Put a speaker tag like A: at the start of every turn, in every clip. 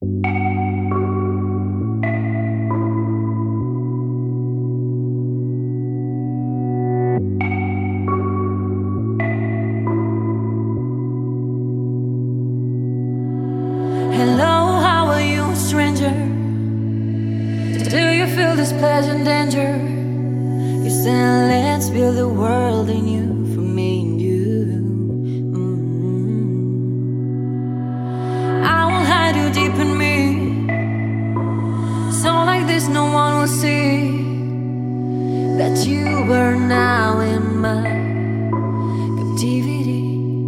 A: Hello, how are you, stranger? Do you feel this pleasure and danger? You said, let's build a world in you, for me and you. I will hide you deep in me, so like this no one will see that you were now in my captivity.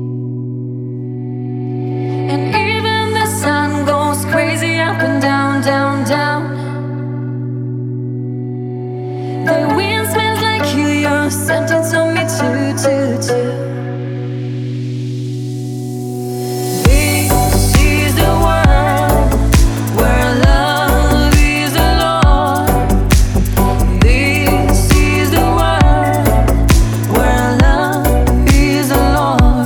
A: And even the sun goes crazy up and down, down, down. The wind smells like you, your sentence on me too, too, too. This is the world where love is the Lord. This is the world where love is the Lord.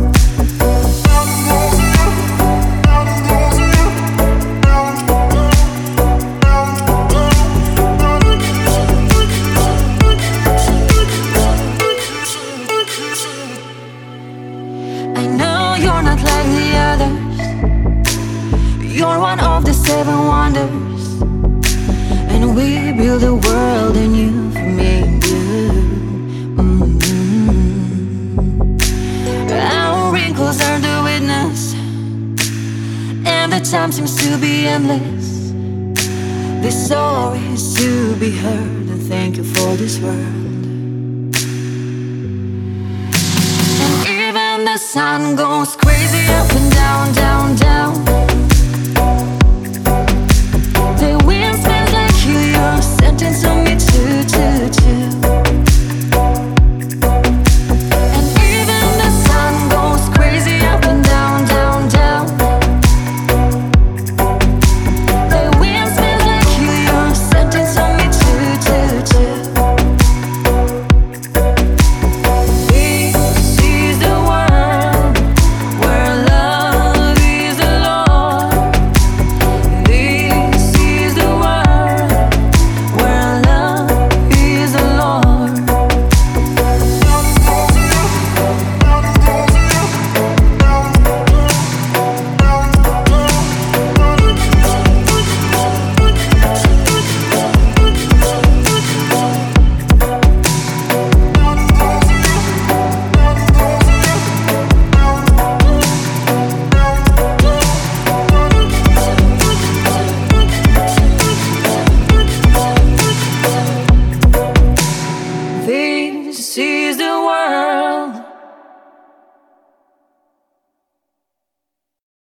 A: I know you're not like the others. You're one of the 7 wonders, and we build a world in you, for me and you. Our wrinkles are the witness, and the time seems to be endless. This story is to be heard, and thank you for this world. The sun goes crazy up and down, down, down.